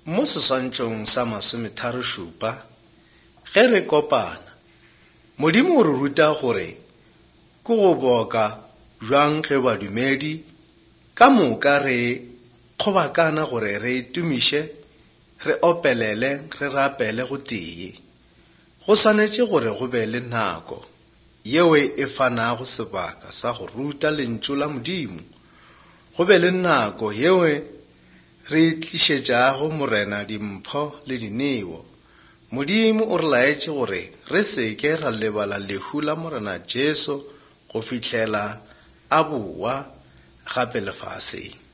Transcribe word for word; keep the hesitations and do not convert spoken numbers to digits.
Mo seswantšhong sa masometharo šupa, ge re kopana, Modimo o re ruta gore ke go boka jwang ge badumedi ka moka re kgobakana gore re tumiše, re opelele, re rapele go tee. Go swanetše gore go be le nako yeo e fanago sebaka sa go ruta lentšu la Modimo, go be le nako yeo re tlišetšago Morena dimpho le dineo. Modimo o re laetše gore re seke ra lebala lehu la Morena Jesu go fihlela a boa gape lefaseng.